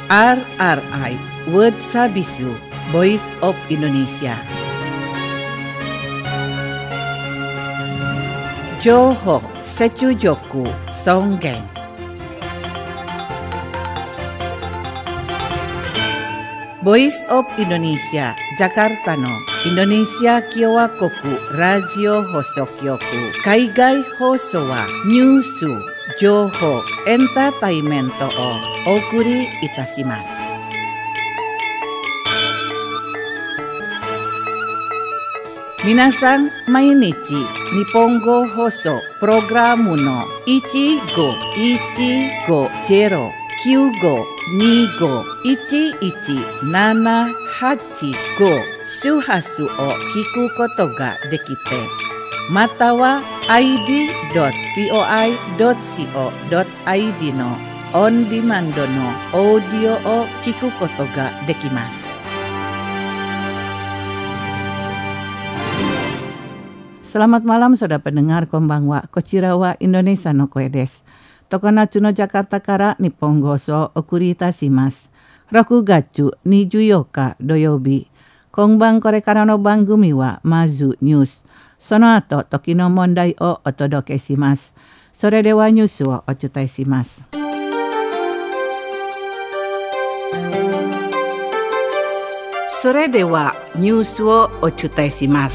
RRI World Sabisu Voice of Indonesia. Johok Secujoku Songgeng. Voice of Indonesia Jakarta no Indonesia Kiowa Koku Radio Hosokyoku Kaigai Hoso wa Nyusu Joho Entertainmento o Okuri Itashimasu. Minasan mainichi Nippongo Hoso Programu no 1515-95-11-785 Shuhasu o kiku koto ga dekite. Mata wa id.voi.co.id no on demand no audio o kiku koto ga dekimasu. Selamat malam saudara pendengar konbanwa Kochirawa Indonesia no koe desu. Tokonatsu no Jakarta kara Nippongo so okuri itashimasu. 6月24日土曜日。今晩これからの番組はまずニュース。その後時の問題をお届けします。それではニュースをお伝えします。それではニュースをお伝えします。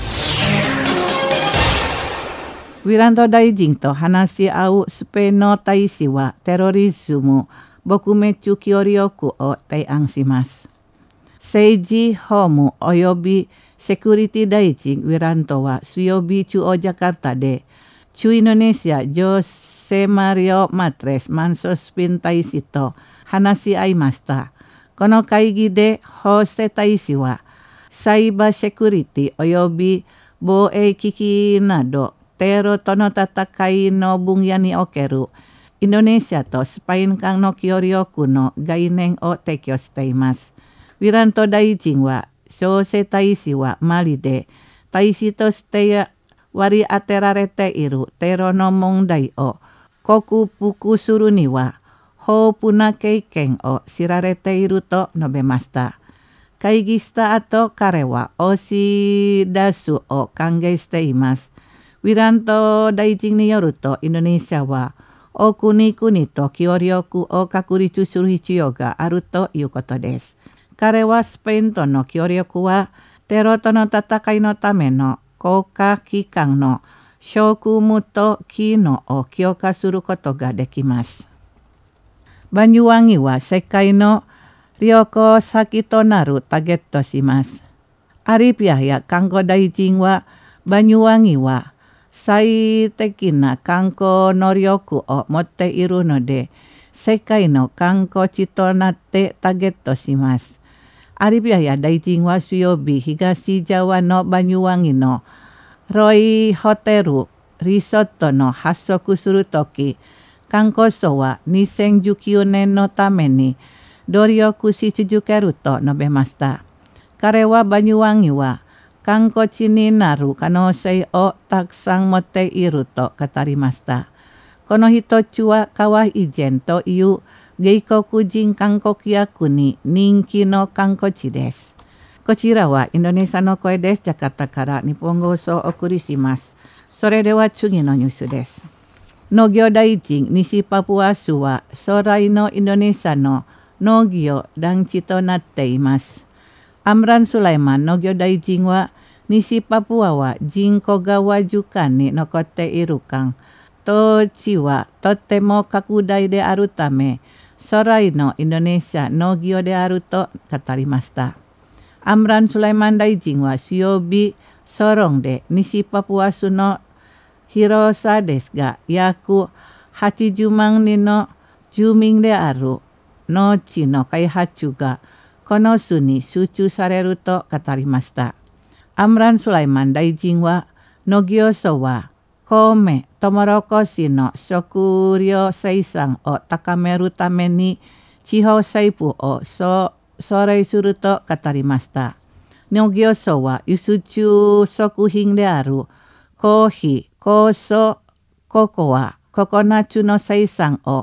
ウィランド大臣と話し合うスペインの大使はテロリズム撲滅協力を提案します。政治法務及びセキュリティ大臣ウィランドは水曜日中央ジャカルタで駐インドネシアジョセマリオ・マトレス・マンソスピン大使と話し合いました。この会議でホセ大使はサイバーセキュリティ及び防衛機器などテロとの戦いの分野におけるインドネシアとスペイン間の協力の概念を提供しています。ウィラント大臣は、小生大使はマリで大使として割り当てられているテロの問題を克服するには豊富な経験を知られていると述べました。会議した後、彼は押し出すを歓迎しています。ウィラント大臣によると、インドネシアは多くの国と協力を確立する必要があるということです。彼はスペインとの協力はテロとの戦いのための国家機関の職務と機能を強化することができます。バニュワンは世界の旅行先となるターゲットします。アリビアや観光大臣はバニュワンは最適な観光能力を持っているので、世界の観光地となってターゲットします。アリビアや大臣は水曜日、東ジャワのバニュワンのロイホテルリゾートの発足するとき、観光省は2019年のために努力し続けると述べました。彼はバニュワンは観光地になる可能性をたくさん持っていると語りました。この一つはカワイジェンという外国人観光客に人気の観光地です。こちらはインドネシアの声です。ジャカルタから日本放送をお送りします。それでは次のニュースです。農業大臣西パプア州は将来のインドネシアの農業団地となっています。アムラン・スライマン農業大臣は西パプアは人口がわずかに残っている間、土地はとても拡大であるため、将来のインドネシア農業であると語りました。アムラン・スライマン大臣は水曜日、ソロンで西パプア州の広さですが、約80万人の住民である農地の開発がこの州に集中されると語りました。アムラン・スライマン大臣は農業省は米、トウモロコシの食料生産を高めるために地方政府を奨励すると語りました。農業省は輸出食品であるコーヒー、酵素、ココア、ココナッツの生産を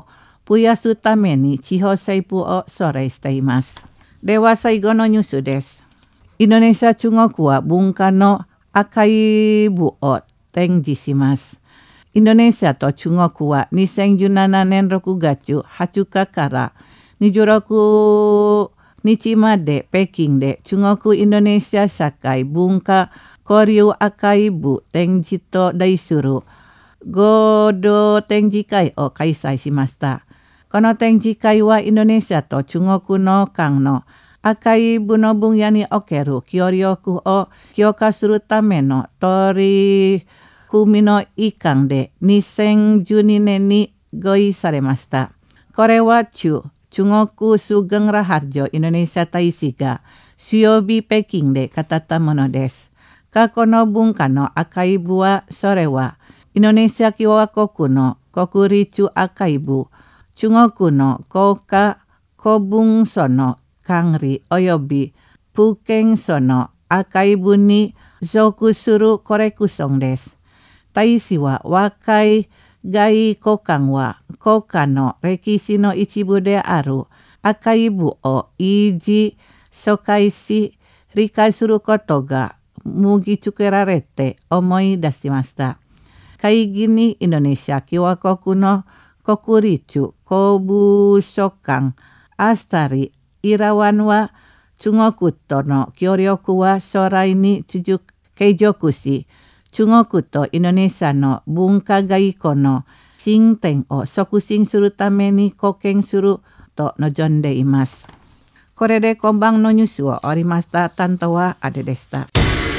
増やすために地方政府を奨励しています。では最後のニュースです。インドネシア中国は文化のアーカイブを展示します。インドネシアと中国は2017年6月20日から26日まで北京で中国インドネシア社会文化交流アーカイブ展示と題する合同展示会を開催しました。この展示会はインドネシアと中国の間のアーカイブの分野における協力を強化するための取り組みの一環で2012年に合意されました。これは中国スガンラハジョインドネシア大使が水曜日北京で語ったものです。過去の文化のアーカイブは、それはインドネシア共和国の国立アーカイブ、中国の国家公文書の管理及び文献書のアーカイブに属するコレクションです。大使は若い外交官は国家の歴史の一部であるアーカイブを維持、紹介し、理解することが向きつけられて思い出しました。会議にインドネシア共和国の国立公文書館アスタリ・イラワンは中国との協力は将来に継続し、中国とインドネシアの文化外交の進展を促進するために貢献すると望んでいます。これで今晩のニュースを終わりました。担当はアデでした。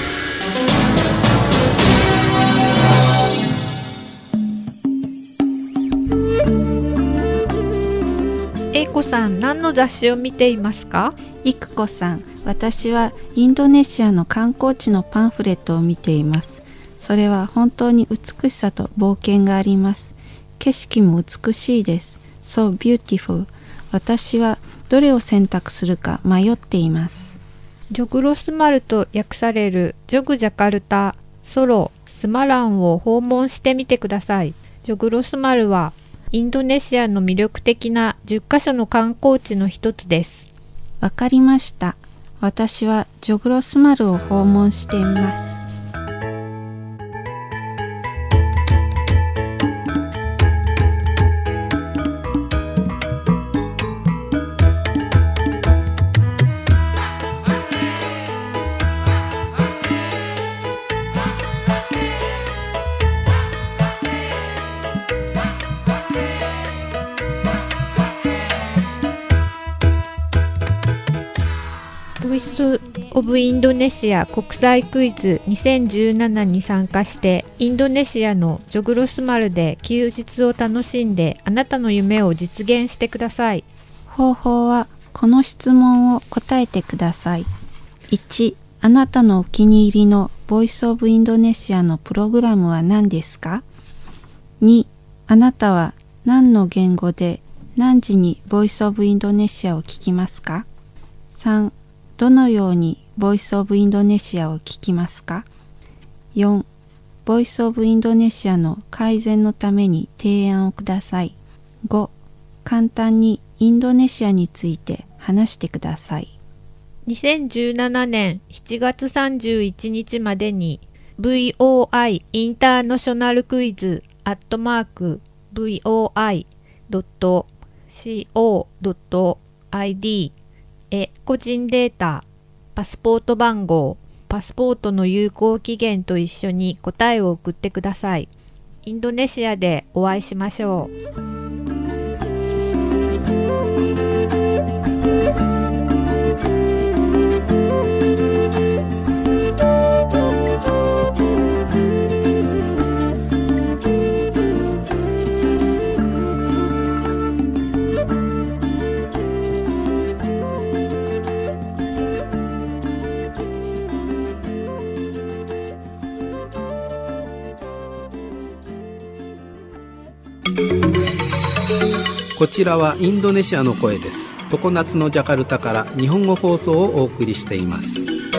英子さん、何の雑誌を見ていますか？ 育子さん、私はインドネシアの観光地のパンフレットを見ています。それは本当に美しさと冒険があります。景色も美しいです。So beautiful。私はどれを選択するか迷っています。 ジョグロスマルと訳されるジョグジャカルタ、ソロ、スマランを訪問してみてください。ジョグロスマルはインドネシアの魅力的な10カ所の観光地の一つです。 わかりました。私はジョグロスマルを訪問してみます。 ボイスオブインドネシア国際クイズ2017に参加してインドネシアのジョグロスマルで休日を楽しんであなたの夢を実現してください。 方法はこの質問を答えてください。1、あなたのお気に入りのボイスオブインドネシアのプログラムは何ですか？ 2、あなたは何の言語で何時にボイスオブインドネシアを聞きますか？ 3、どのようにボイスオブインドネシアを聞きますか？ 4、ボイスオブインドネシアの改善のために提案をください。5、簡単にインドネシアについて話してください。 2017年7月31日までに VOI インターナショナルクイズ@voi.co.id へ個人データ、パスポート番号、パスポートの有効期限と一緒に答えを送ってください。インドネシアでお会いしましょう。 こちらはインドネシアの声です。常夏のジャカルタから日本語放送をお送りしています。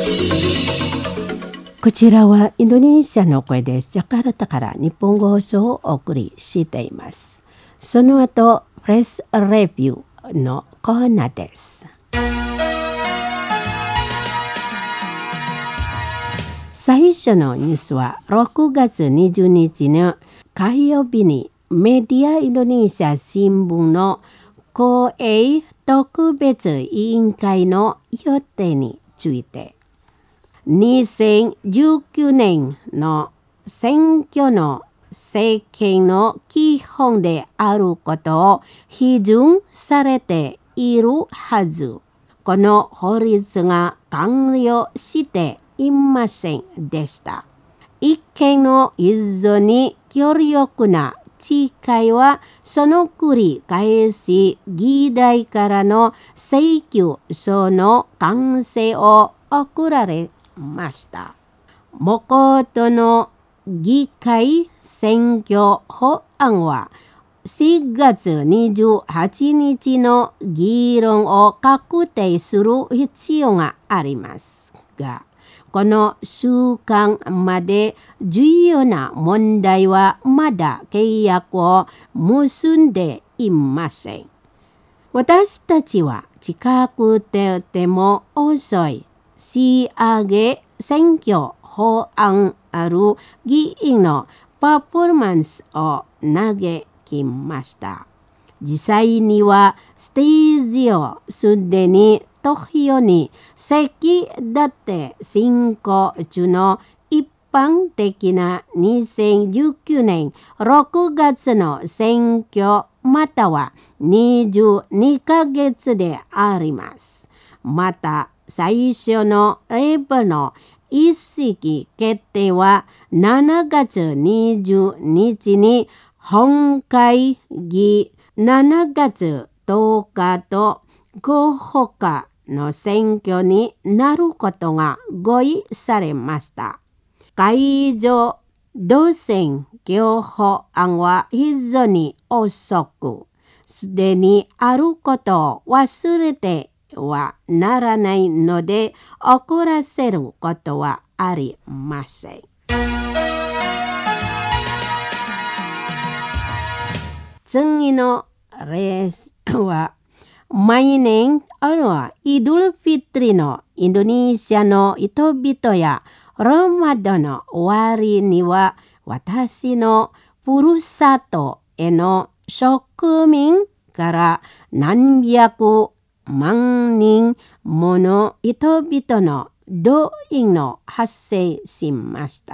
こちらはインドネシアの声です。ジャカルタから日本語放送をお送りしています。その後、 プレスレビューのコーナーです。最初のニュースは6月20日の火曜日にメディアインドネシア新聞の公営特別委員会の予定について、2019年の選挙の政権の基本であることを批准されているはず。この法律が完了していませんでした。一見の非常に強力な誓いはその繰り返し議題からの請求書の完成を送られました。元の議会選挙法案は4月28日の議論を確定する必要がありますが、この週間まで重要な問題はまだ契約を結んでいません。私たちは近くても遅い仕上げ選挙法案ある議員のパフォーマンスを嘆きました。実際にはステージをすでに投票に先立って進行中の一般的な2019年6月の選挙または22ヶ月であります。また最初のレベルの一式決定は7月20日に本会議7月10日と9日の選挙になることが合意されました。会場同選挙法案は非常に遅く、すでにあることを忘れてはならないので遅らせることはありません。次のレースは毎年イドルフィトリのインドネシアの人々やラマダンの終わりには私のふるさとへの植民から何百万人もの人々の動員の発生しました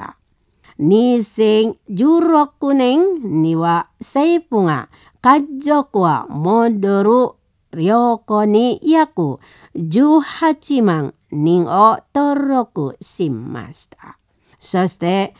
。2016年には政府が家族は戻る旅行に約18万人を登録しました。そして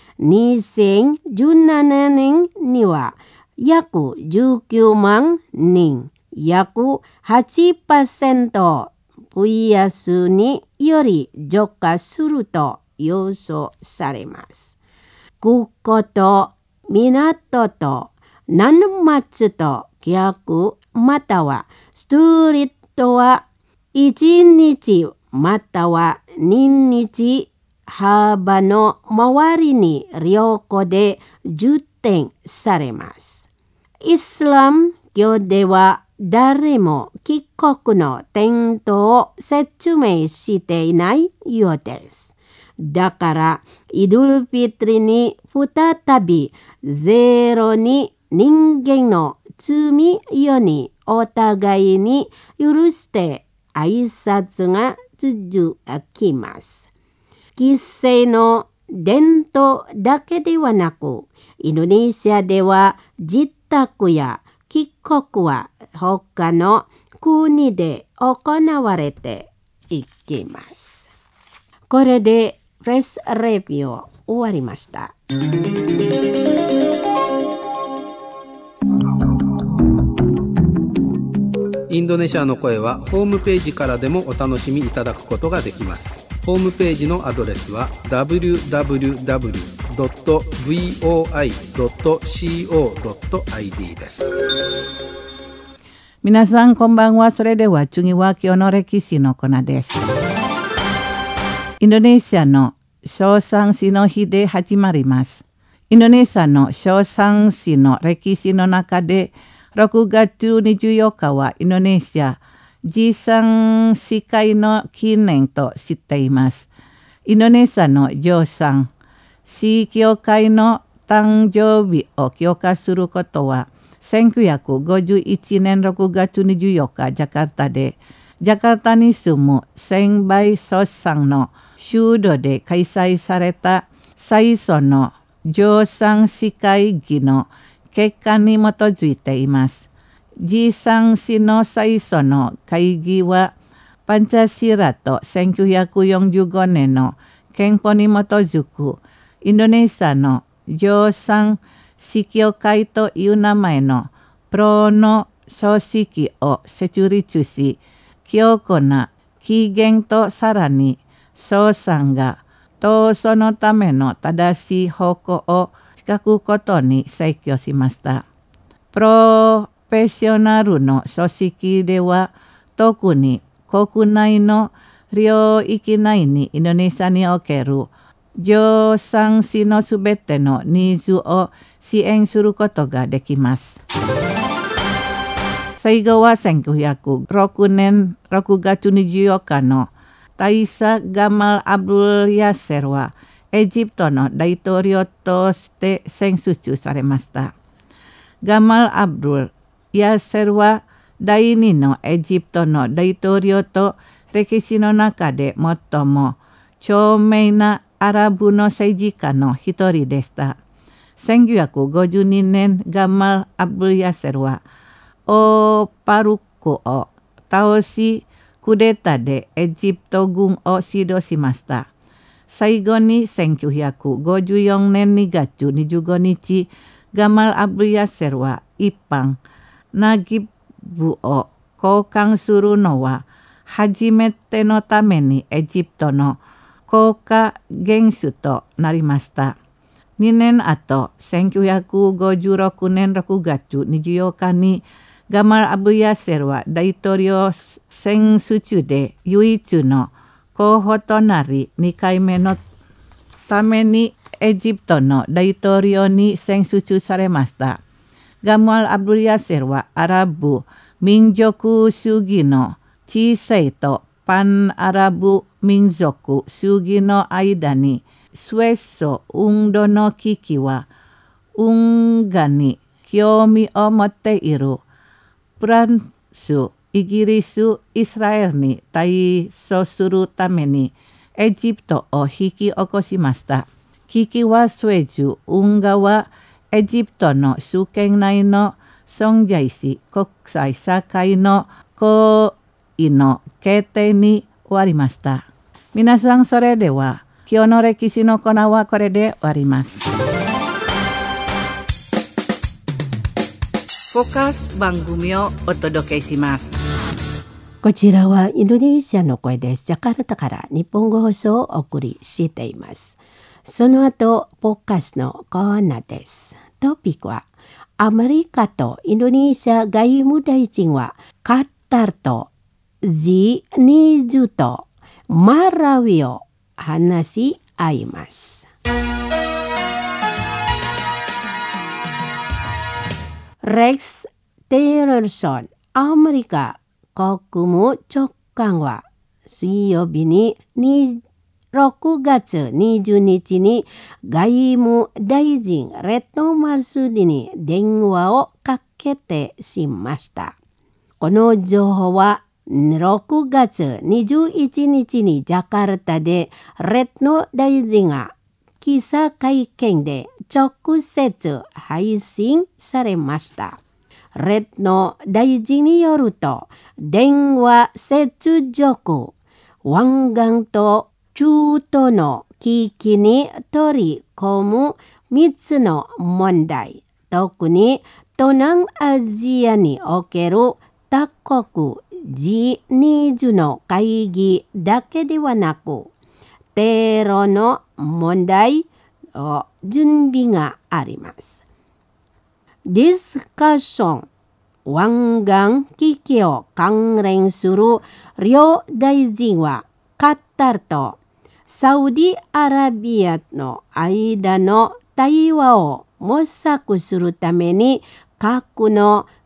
2017年には約19万人、約 8% 増やすにより増加すると予想されます。空港と港と南松と逆またはストリートは1日または2日幅の周りに旅行で充填されます。イスラム教では誰も帰国の点灯を説明していないようです。だからイドルフィトリに再びゼロに人間の罪よにお互いに許して挨拶が続きます。既成の伝統だけではなく、インドネシアでは自宅や帰国は他の国で行われていきます。これでプレスレビューを終わりました。 インドネシアの声はホームページからでもお楽しみいただくことができます。ホームページのアドレスは www.voi.co.id です。 皆さんこんばんは。それでは次は今日の歴史のコーナーです。インドネシアの小三子の日で始まります。インドネシアの小三子の歴史の中で 6月24日はインドネシアG3司会の記念としています。インドネシアのG3司教会の誕生日を強化することは1951年6月24日ジャカルタでジャカルタに住む千倍祖さんの修道で開催された最初のG3司会議の結果に基づいています。G3司の最初の会議はパンチャシラと1945年の憲法に基づくインドネシアのG3司教会という名前のプロの組織を設立し、強固な起源とさらに祖さんが闘争のための正しい方向を近くことに説教しました。プロフェッショナルの組織では特に国内の領域内にインドネシアにおけるG3司のすべてのニーズを支援することができます。最後は1906年6月24日の大佐ガマル・アブドル・ヤセルはエジプトの大統領として選出されました。ガマル・アブドル・ヤセルは第2のエジプトの大統領と歴史の中で最も著名なアラブの政治家の一人でした。1952年ガマル・アブドル・ヤセルはオーパルクを倒しクーデターでエジプト軍を指導しました。最後に1954年2月25日ガマル・アブドル・ヤセルは一般ナギブを交換するのは初めてのためにエジプトの国家元首となりました。2年後、1956年6月24日にガマル・アブドル・ヤセルは大統領選出で唯一の候補となり、2回目のためにエジプトの大統領に選出されました。ガマル・アブドル・ヤセルはアラブ民族主義の知性とパンアラブ民族主義の間にスウェソ運動の危機は運河に興味を持っているフランス、イギリス、イスラエルに対処するためにエジプトを引き起こしました。危機はスエズ運河はエジプトの主権内の存在し、国際社会の行為の決定に終わりました。皆さん、それでは今日の歴史のコーナーはこれで終わります。フォーカス番組をお届けします。 こちらはインドネシアの声です。ジャカルタから日本語放送をお送りしています。その後、ポッカスのコーナーです。トピックは、アメリカとインドネシア外務大臣は、カッターとG20とマラウィを話し合います。レックス・テイラーソン、アメリカ国務長官は水曜日に6月20日に外務大臣レッド・マルスディに電話をかけてしました。この情報は6月21日にジャカルタでレッド大臣が記者会見で直接配信されました。レッド大臣によると、電話接続、湾岸と中東の危機に取り込む3つの問題、特に東南アジアにおける他国 G20 の会議だけではなく、テロの問題の準備があります。ディスカッション、湾岸危機を関連する両大臣はカタールとサウジアラビアの間の対話を模索するために核の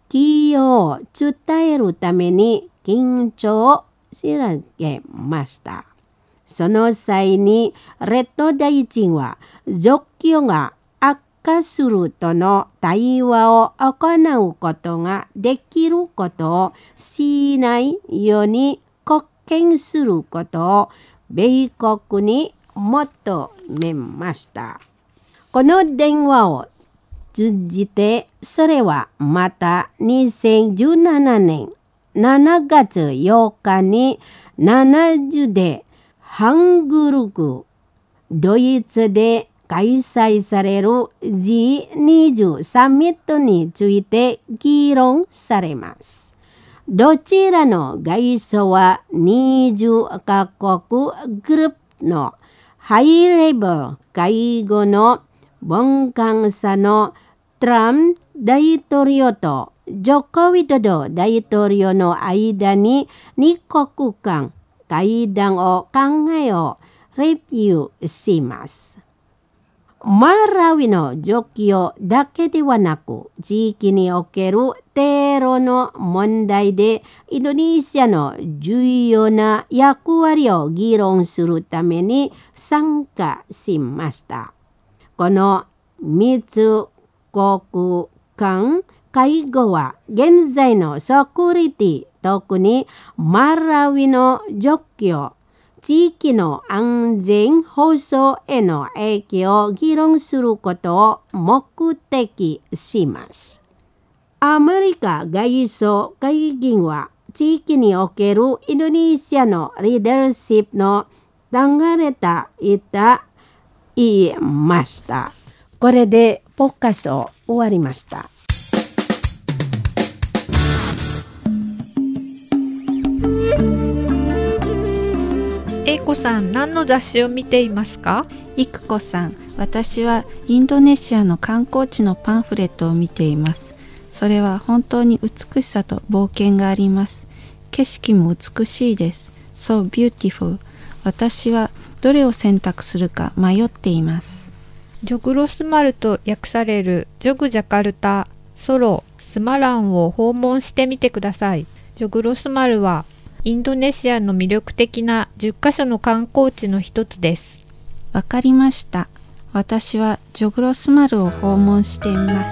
起用を伝えるために緊張を仕上げました。その際にレッド大臣は状況が悪化するとの対話を行うことができることをしないように貢献することを米国に求めました。この電話を通じて、それはまた2017年7月8日に70でハンブルク、ドイツで開催される G20 サミットについて議論されます。どちらの外相は20カ国グループのハイレベル会合の傍観者のトランプ大統領とジョコウィドド大統領の間に2国間会談を考えをレビューします。マラウイの状況だけではなく、地域におけるテロの問題でインドネシアの重要な役割を議論するために参加しました。この3つ国間会合は現在のセキュリティ、特にマラウイの状況、地域の安全保障への影響を議論することを目的します。アメリカ外相会議は地域におけるインドネシアのリーダーシップの流れた言いました。これでポッカスを終わりました。 英子さん、何の雑誌を見ていますか？ いくこさん、私はインドネシアの観光地のパンフレットを見ています。それは本当に美しさと冒険があります。景色も美しいです。So beautiful。私はどれを選択するか迷っています。 ジョグロスマルと訳されるジョグジャカルタ、ソロ、スマランを訪問してみてください。ジョグロスマルはインドネシアの魅力的な10カ所の観光地の一つです。 わかりました。私はジョグロスマルを訪問してみます。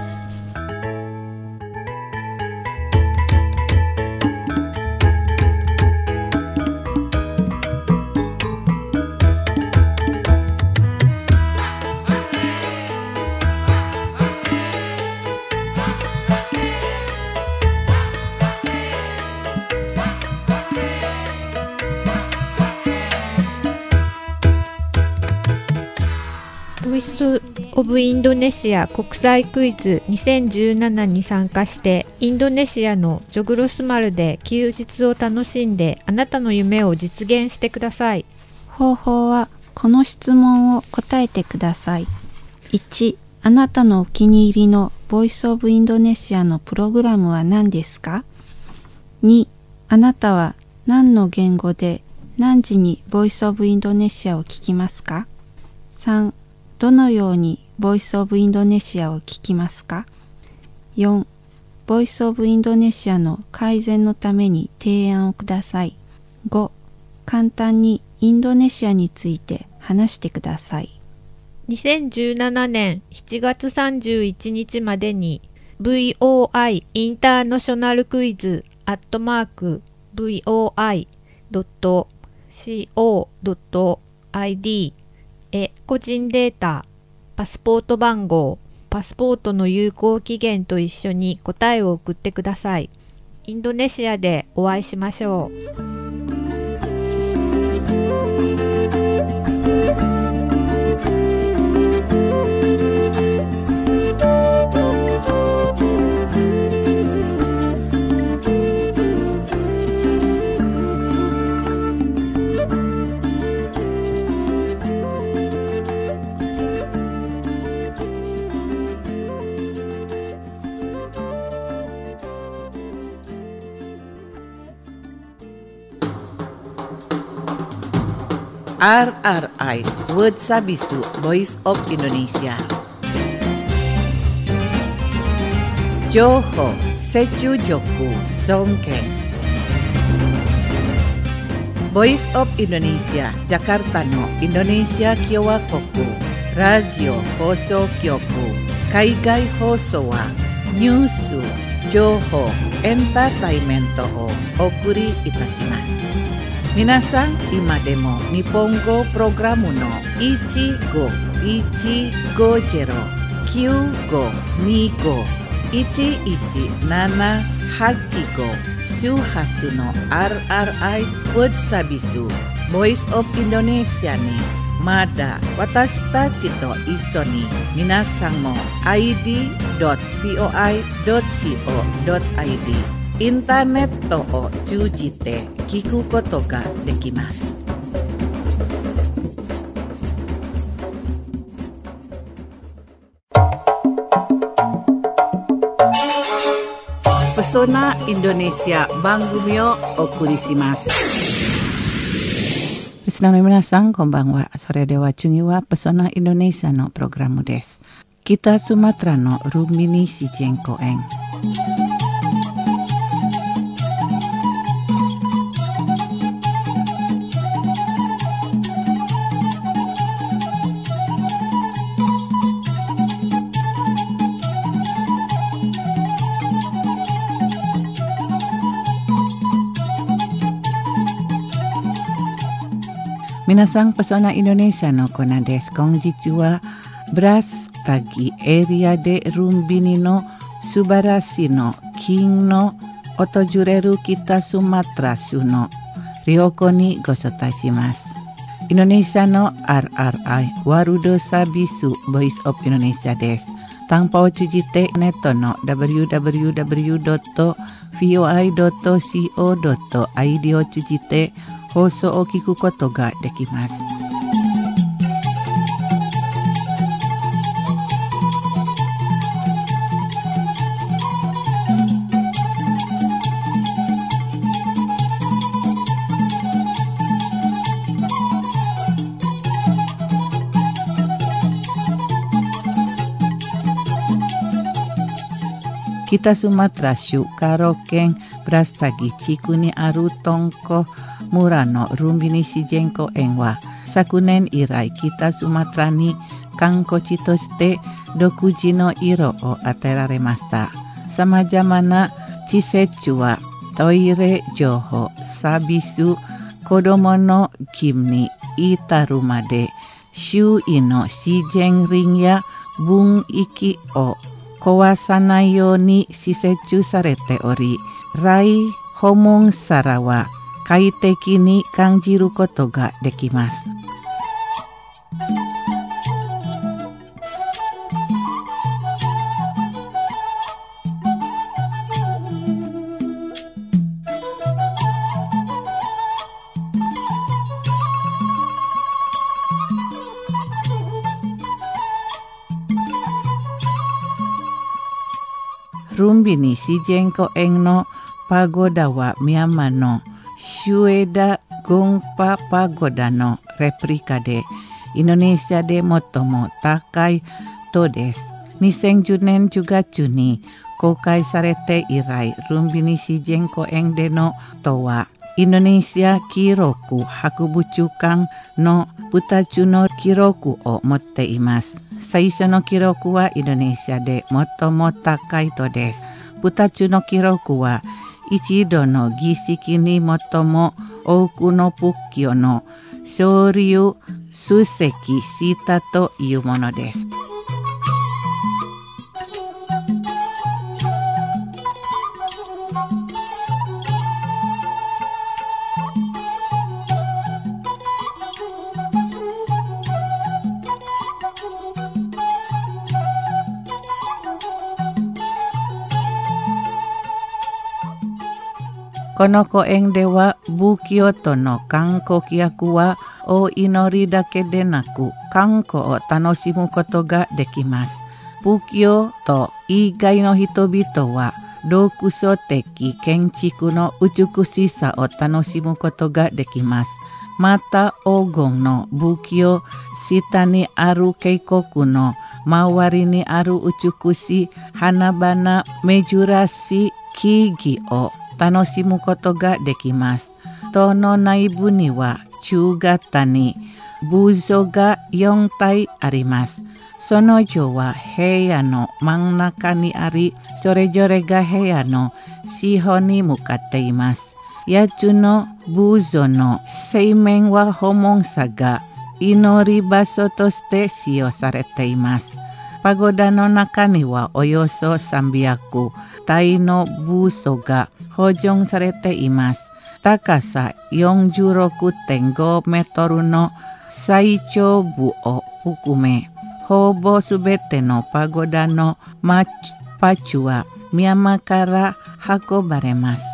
ボイスオブインドネシア国際クイズ2017に参加してインドネシアのジョグロスマルで休日を楽しんであなたの夢を実現してください。 方法はこの質問を答えてください。1、あなたのお気に入りのボイスオブインドネシアのプログラムは何ですか？ 2、あなたは何の言語で何時にボイスオブインドネシアを聞きますか？ 3、どのようにボイスオブインドネシアを聞きますか？ 4、ボイスオブインドネシアの改善のために提案をください。5、簡単にインドネシアについて話してください。 2017年7月31日までに VOI インターナショナルクイズ@voi.co.id へ個人データ、パスポート番号、パスポートの有効期限と一緒に答えを送ってください。インドネシアでお会いしましょう。 RRI World Sabisu Voice of Indonesia 情報、 Sechu Joku Zongkeng. Voice of Indonesia Jakarta no Indonesia Kyowa Koku Radio Hoso Kyoku Kaigai Hoso wa Nyusu Joho Entertainment o Okuri Itasimasu. Minasan ima demo Nippongo Programu no Ichigo Jero Kyugo Nigo 1178 Go Shuhasu no RRI World Sabisu Voice of Indonesia ni Mada Watashi tachi to iso ni minasan mo id.voi.co.id インターネットを通じて聞くことができます。Pesona Indonesia番組をお送りします。リスナーの皆さん、こんばんは。それでは次はPesona Indonesiaのプログラムです。北スマトラのルンビニ自然公園。皆さん、Pesona Indonesiaのコーナーです。こんにちは。Brastagiエリアでルンビニの素晴らしの金の訪れる北スマトラ州のリオコにご招待します。インドネシアの RRI ワールドサービス Voice of Indonesia です。tanpaを通じてネットの www.voi.co.id を通じて放送を聞くことができます。北スマトラ州カロ県Brastagi地区にあるトンコ村のルンビニ自然公園は昨年以来北スマトラに観光地として独自の色を与えられました。さまざまな施設はトイレ情報、サービス、子どもの勤に至るまで周囲の自然林や分域を壊さないように施設されており、来訪問者は快適に感じることができます。ルンビニ自然公園のパゴダはミャンマーのシュエダ・ゴンパ・パゴダのレプリカでインドネシアで最も高い塔です。2010年10月に公開されて以来、ルンビニ自然公園での塔はインドネシア記録博物館の2つの記録を持っています。最初の記録はインドネシアで最も高い塔です。2つの記録は一度の儀式に最も多くの仏教の勝利を出席したというものです。この公園では仏教徒の観光客はお祈りだけでなく観光を楽しむことができます。仏教徒以外の人々は独創的建築の美しさを楽しむことができます。また黄金の仏教下にある渓谷の周りにある美しい花々珍しい木々を楽しむことができます。塔の内部には中型に部署が4体あります。その城は部屋の真ん中にあり、それぞれが部屋の四方に向かっています。8つの部署の正面は訪問者が祈り場所として使用されています。パゴダの中にはおよそ300体の部署が保存されています。高さ 46.5 メートルの最長部を含め、ほぼすべてのパゴダのマチュパチュはミャンマーから運ばれます。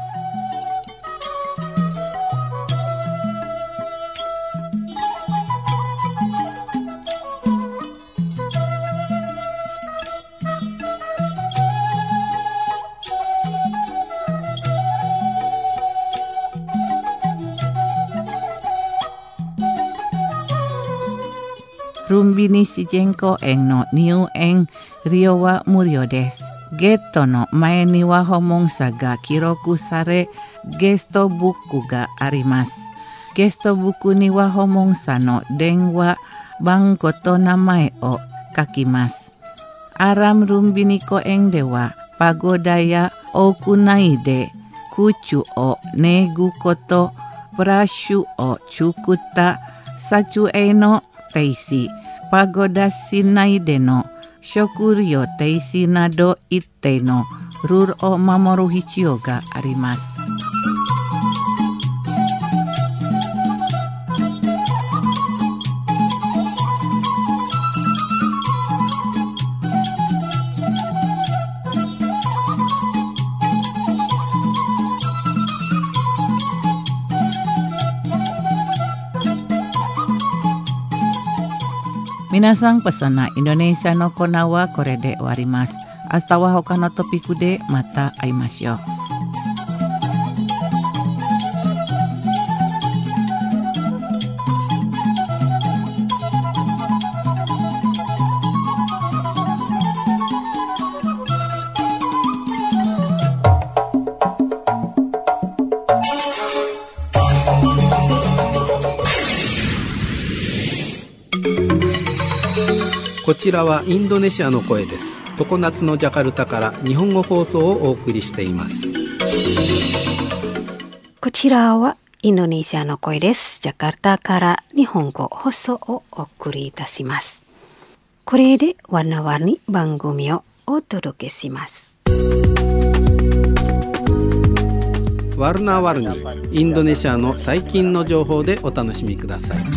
ルンビニ自然公園の入園利用は無料です。ゲートの前には訪問者が記録され、ゲストブックがあります。ゲストブックには訪問者の電話番号と名前を書きます。アラムルンビニ公園ではパゴダや屋内で空中を寝ぐこと、ブラッシュを作った撮影の停止、パゴダ市内での食料停止など一定のルールを守る必要があります。皆さん、pesona Indonesiaのコーナーはこれで終わります。明日は他のトピックでまた会いましょう。 こちらはインドネシアの声です。常夏のジャカルタから日本語放送をお送りしています。 こちらはインドネシアの声です。ジャカルタから日本語放送をお送りいたします。これでwarna-warni番組をお届けします。 ワルナワルニ、インドネシアの最近の情報でお楽しみください。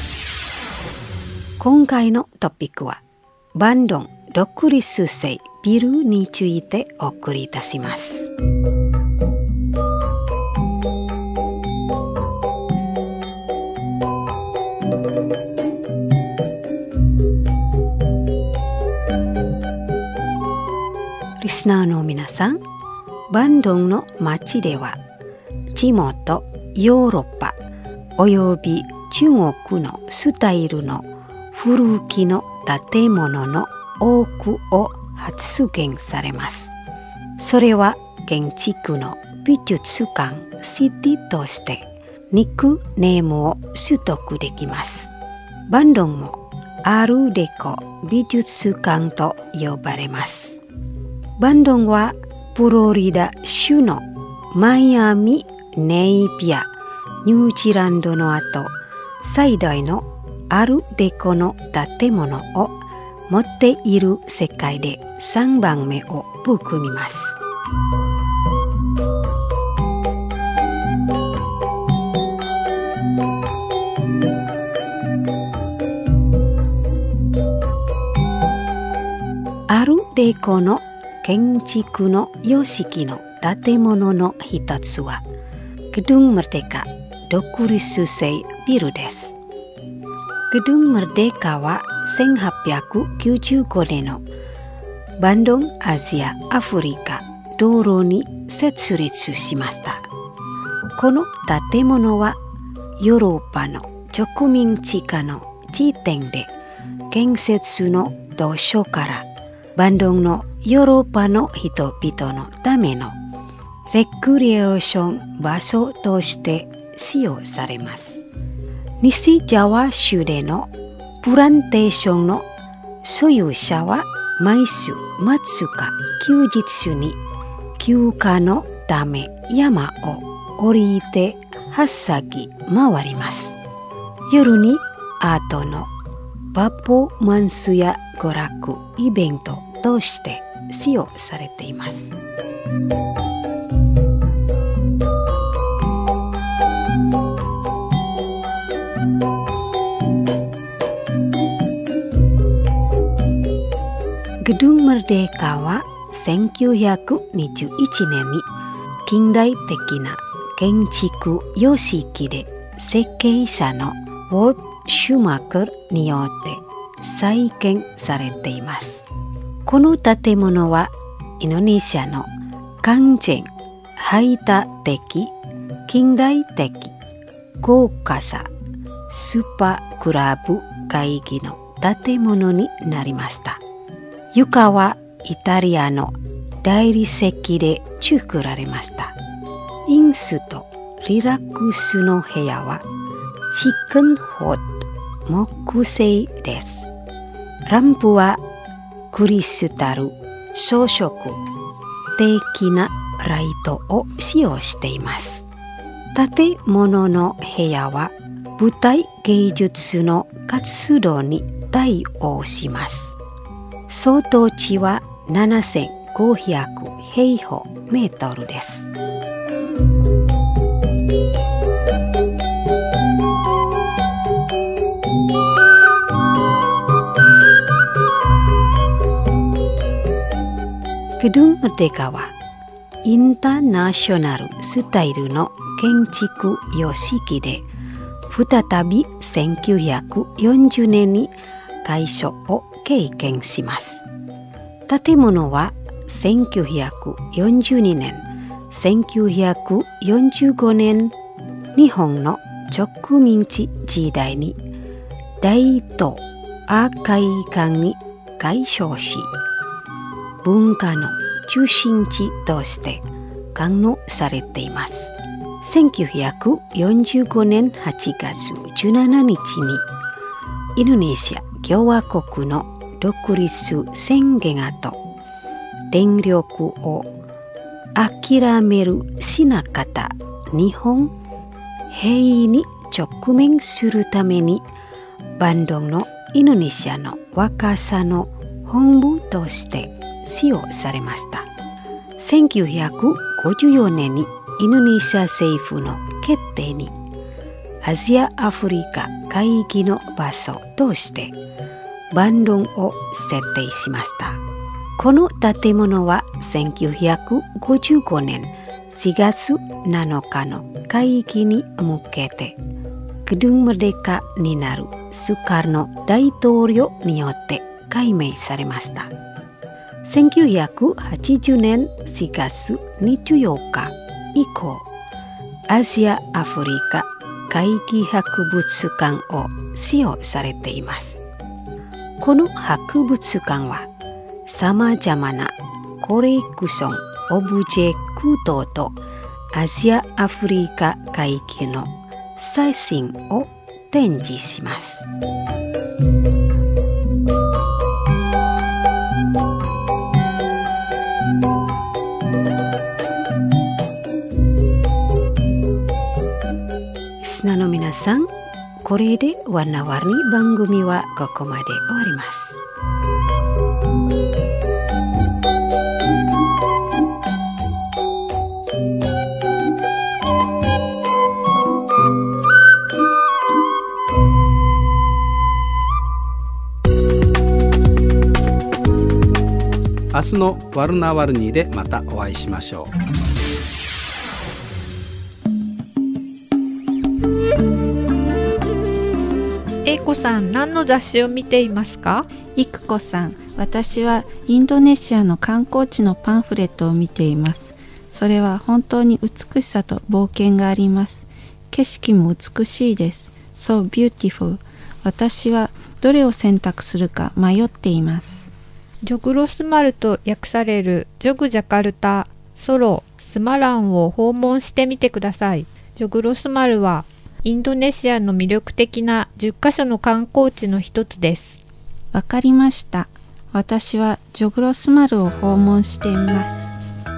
今回のトピックはバンドン独立性ビルについてお送りいたします。リスナーの皆さん、バンドンの街では地元ヨーロッパおよび中国のスタイルの古きの建物の多くを発現されます。それは建築の美術館シティとしてニックネームを取得できます。バンドンもアールデコ美術館と呼ばれます。バンドンはフロリダ州のマイアミ、ネイビア、ニュージーランドの後最大のアールデコの建物を持っている世界で3番目を含みます。アールデコの建築の様式の建物の一つはGedung Merdeka独立性ビルです。Gedung Merdeka は1895年のバンドンアジア・アフリカ道路に設立しました。この建物はヨーロッパの植民地化の時点で建設の当初からバンドンのヨーロッパの人々のためのレクリエーション場所として使用されます。西ジャワ州でのプランテーションの所有者は毎週末か休日週に休暇のため山を降りてはっさき回ります。夜にアートのパフォーマンスや娯楽イベントとして使用されています。Gedung Merdeka は1921年に近代的な建築様式で設計者のウォルフ・シューマッカーによって再建されています。この建物はインドネシアの完全排他的近代的豪華さスーパークラブ会議の建物になりました。床はイタリアの大理石で作られました。飲酒とリラックスの部屋はチキンホット木製です。ランプはクリスタル装飾的なライトを使用しています。建物の部屋は舞台芸術の活動に対応します。総土地は7500平方メートルです。Gedung Merdeka はインターナショナルスタイルの建築様式で再び1940年に改装を経験します。建物は1942年、1945年日本の植民地時代に大東亜会館に改装し、文化の中心地として管理されています。1945年8月17日にインドネシア共和国の独立宣言後、電力を諦めるしなかった日本兵に直面するために、バンドのインドネシアの若さの本部として使用されました。1954年にインドネシア政府の決定にアジア・アフリカ会議の場所としてバンドンを設定しました。この建物は1955年4月7日の会議に向けてGedung Merdekaになるスカルノ大統領によって改名されました。1980年4月24日以降、アジア・アフリカ会議博物館を使用されています。この博物館はさまざまなコレクションオブジェクトとアジア・アフリカ会議の最新を展示します。リスナーの皆さん、これでwarna-warni番組はここまで終わります。 明日のワルナワルニーでまたお会いしましょう。 英子さん、何の雑誌を見ていますか？ いくこさん、私はインドネシアの観光地のパンフレットを見ています。それは本当に美しさと冒険があります。景色も美しいです。So beautiful。私はどれを選択するか迷っています。 ジョグロスマルと訳されるジョグジャカルタ、ソロ、ススマランを訪問してみてください。ジョグロスマルはインドネシアの魅力的な10カ所の観光地の一つです。 わかりました。私はジョグロスマルを訪問してみます。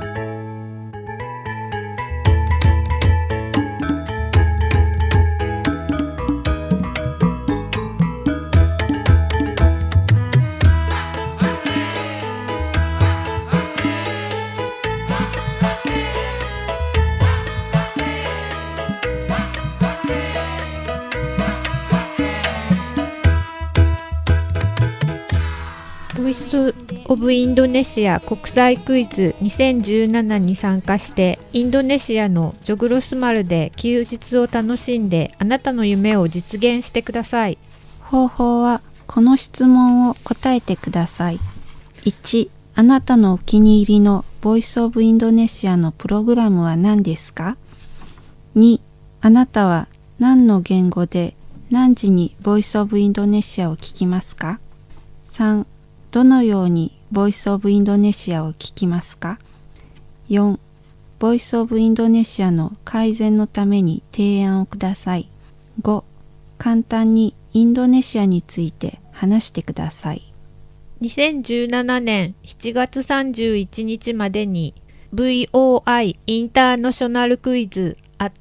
ボイス・オブ・インドネシア国際クイズ2017に参加してインドネシアのジョグロスマルで休日を楽しんであなたの夢を実現してください。 方法はこの質問を答えてください。1、あなたのお気に入りのボイスオブインドネシアのプログラムは何ですか？ 2、あなたは何の言語で何時にボイスオブインドネシアを聞きますか？ 3、どのようにボイスオブインドネシアを聞きますか？ 4、ボイスオブインドネシアの改善のために提案をください。5、簡単にインドネシアについて話してください。 2017年7月31日までに VOI インターナショナルクイズ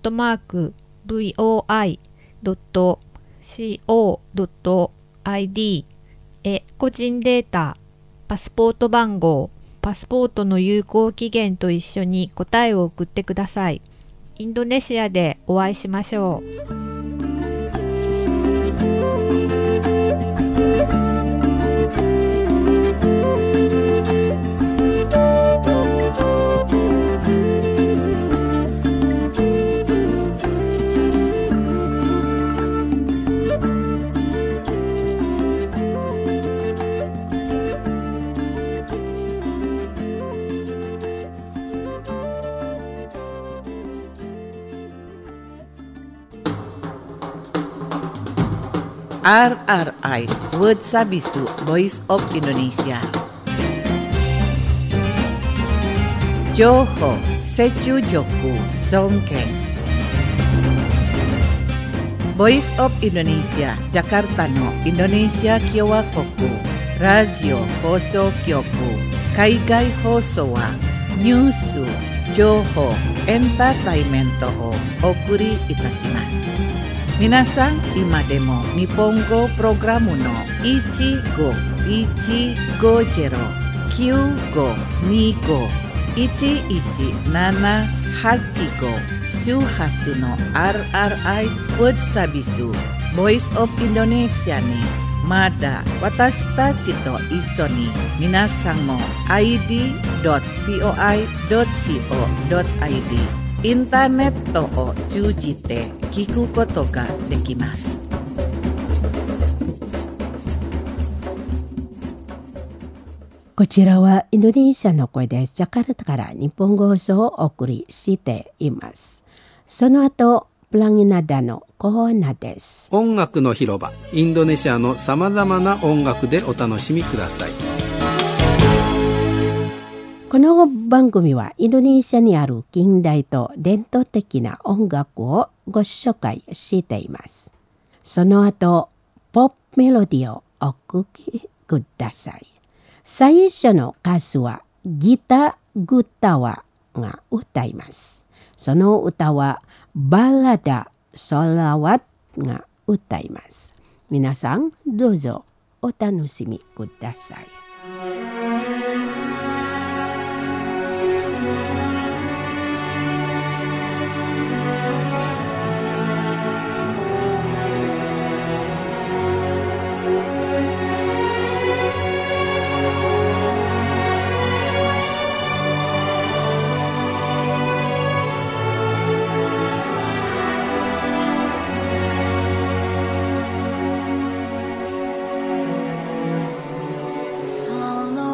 @voi.co.id へ個人データ、パスポート番号、パスポートの有効期限と一緒に答えを送ってください。インドネシアでお会いしましょう。 RRI Word Sabisu Voice of Indonesia. Johor Sechujoku Songkeng. Voice of Indonesia Jakarta no Indonesia Kyowakoku Radio Hoso Kyoku Kaigai Hoso wa Nyusu Johor Entertainment o Okuri Itashimasu. 皆さん、今でも日本語プログラムの1515251178周波数の RRI Word Sabisu Voice of Indonesia にまだ私たちと一緒に皆さんも id.voi.co.id インターネットを通じて聞くことができます。 こちらはインドネシアの声です。ジャカルタから日本語放送をお送りしています。その後、プランギナダのコーナーです。 音楽の広場、インドネシアのさまざまな音楽でお楽しみください。 この番組はインドネシアにある近代と伝統的な音楽をご紹介しています。その後、ポップメロディをお聴きください。最初の歌手はギター・グタワが歌います。その歌はバラダ・ソラワッが歌います。皆さんどうぞお楽しみください。 Solo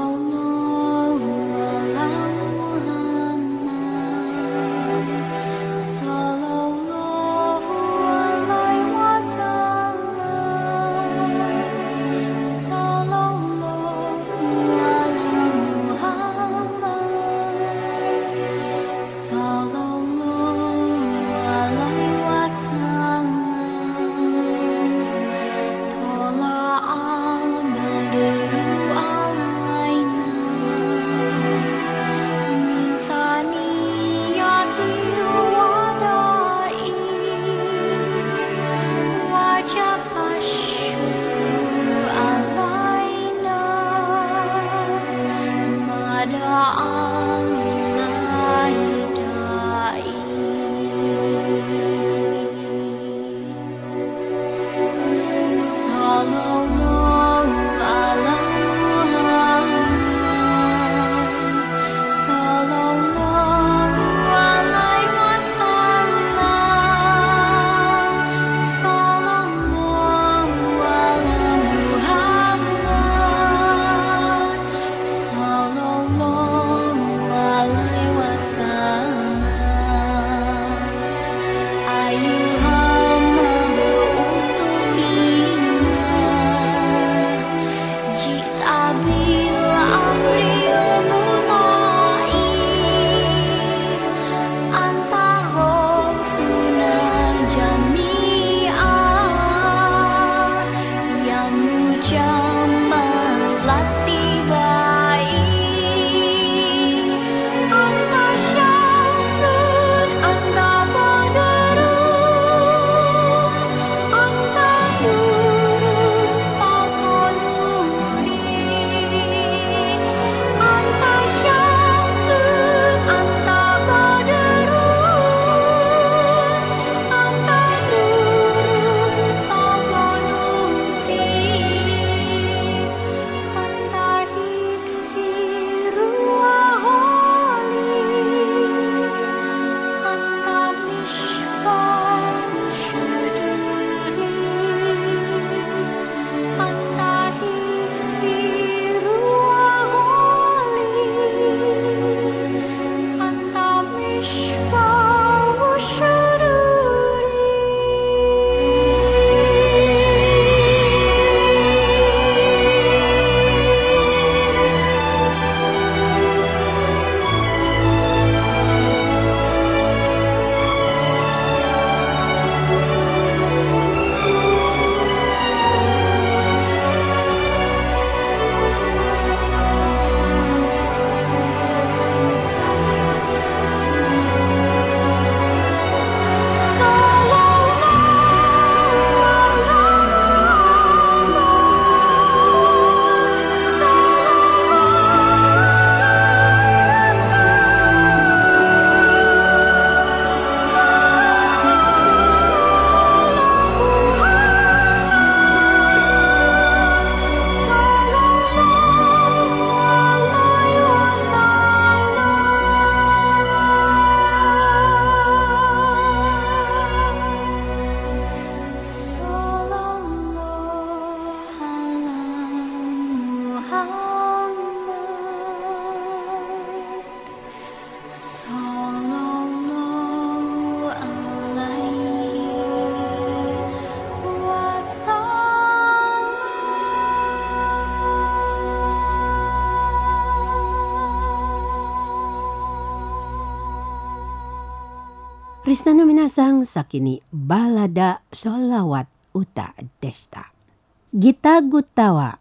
リスナーの皆さん、先にバラダソラワット歌でした。ギタグタは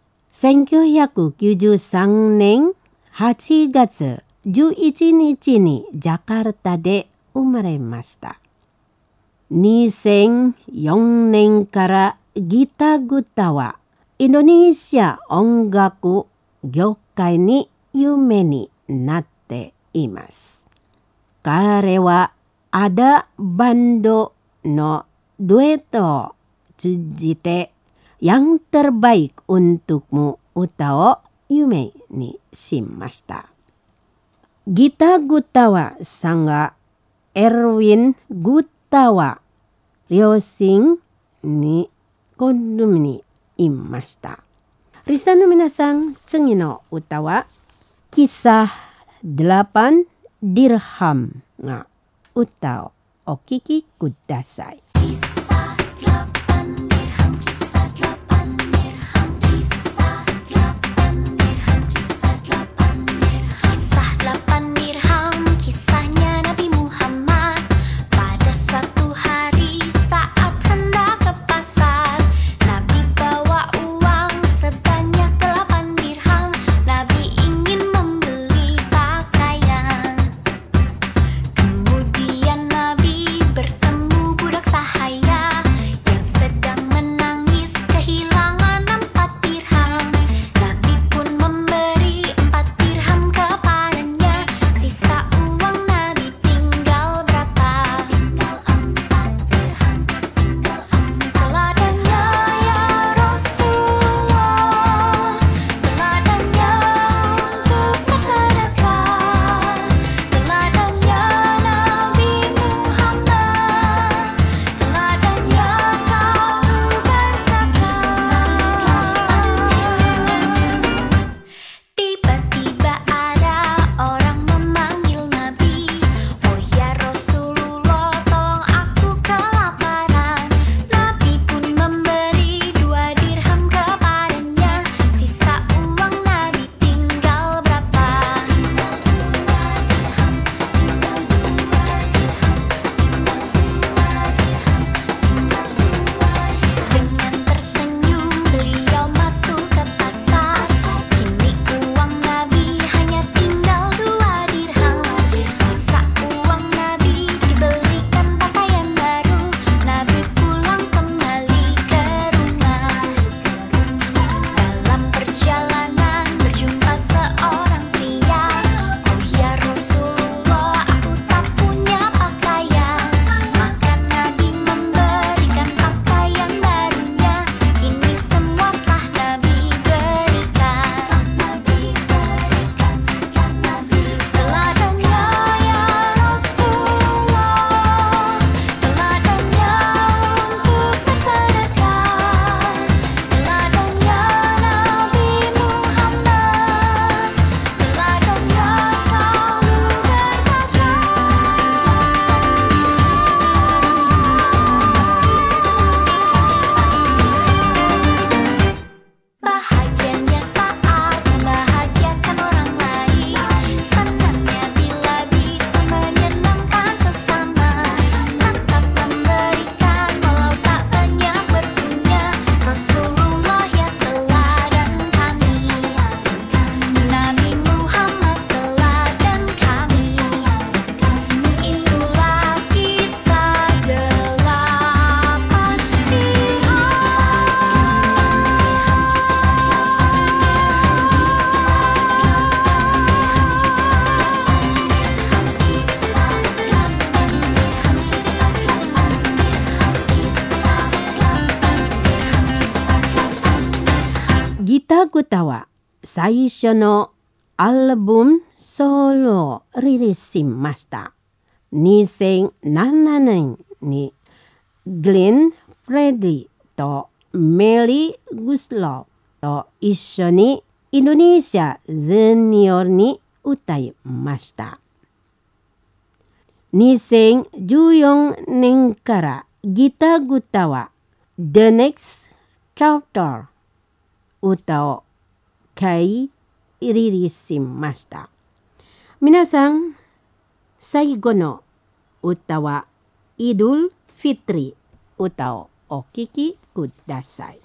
1993年8月11日にジャカルタで生まれました。2004年からギタグタはインドネシア音楽業界に有名になっています。彼はada bando no dueto tsujite yang terbaik untukmu歌を夢にしました。ギタグタはさんがエルウィン・グッタは両親に子供にいました。リスナーの皆さん、次の歌はkisah 8 dirham が歌をお聴きください。ギタグタは最初のアルバムソロをリリースしました。2007年にグレン・フレディとメリー・グスローと一緒にインドネシアジュニアに歌いました。2014年からギタグタは The Next Chapter 歌をリリースしました。皆さん、最後の歌は Idul Fitri atau okiki kudasai.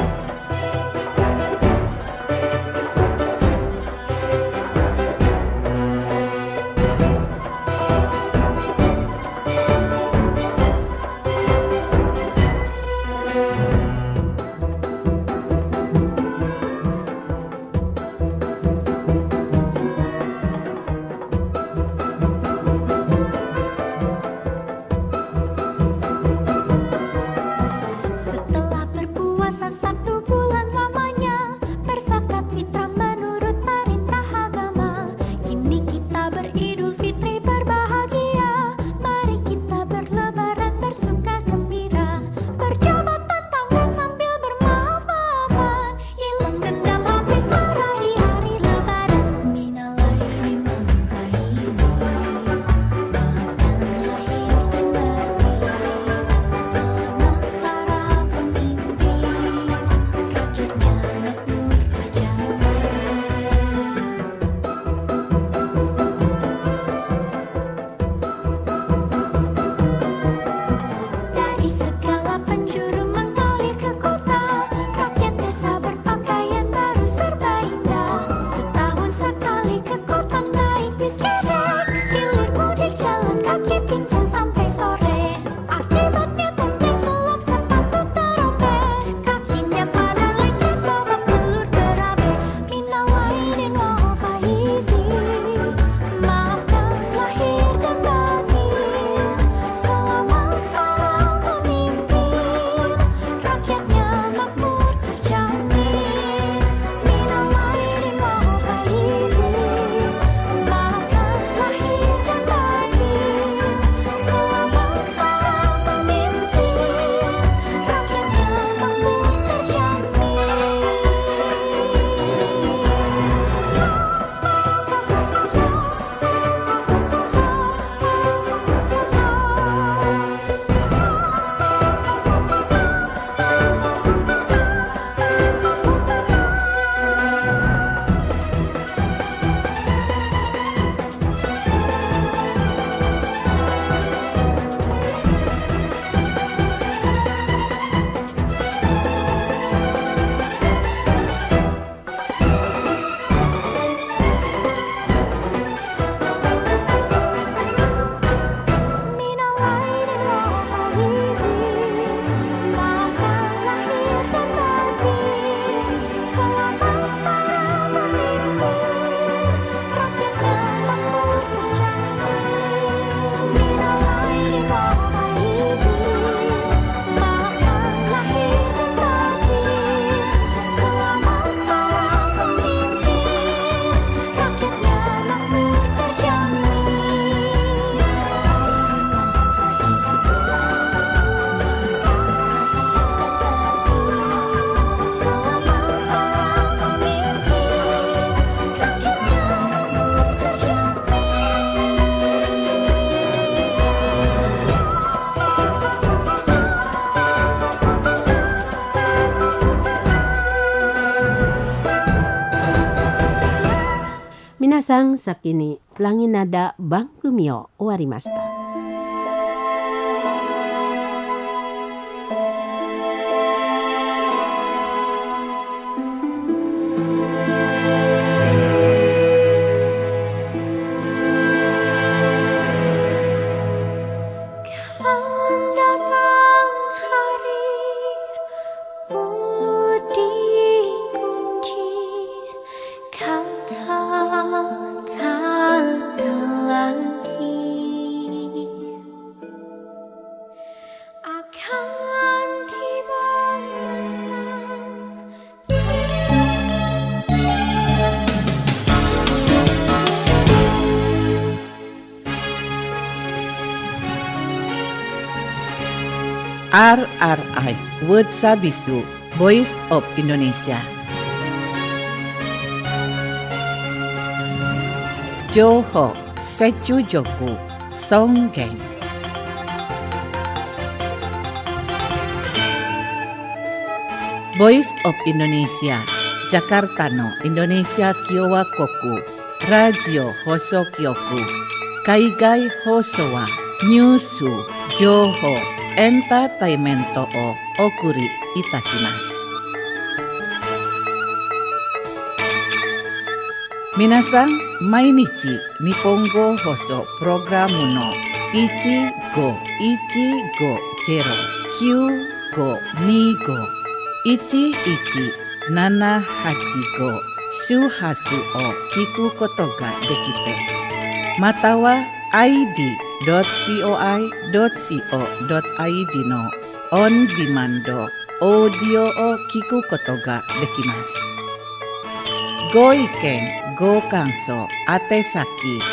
Minasan sakini Pelangi Nada Bangkumi o owarimashita. RRI World Sabisu Voice of Indonesia. Johor Secu Joku Songgeng. Voice of Indonesia Jakarta no Indonesia Kiowa Koku Radio Hoso Kyoku Kaigai Hosowa ニュース、情報、エンターテイメントをお送りいたします。皆さん、毎日日本語放送プログラムの1515-1525-11-785周波数を聞くことができて、または id.poi.co.id のオンディマンドオーディオを聞くことができます。ご意見、ご感想、宛先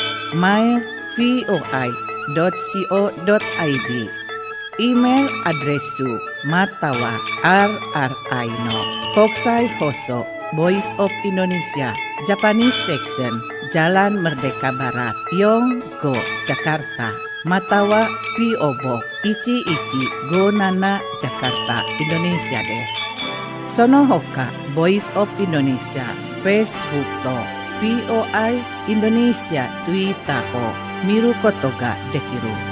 mail.poi.co.id イメールアドレスまたは RRI の国際放送Voice of Indonesia Japanese Section Jalan Merdeka Barat Yonggo Jakarta Matawa PO Box 1157 Jakarta Indonesia です。その他 Voice of Indonesia Facebook と POI Indonesia Twitter を見ることができる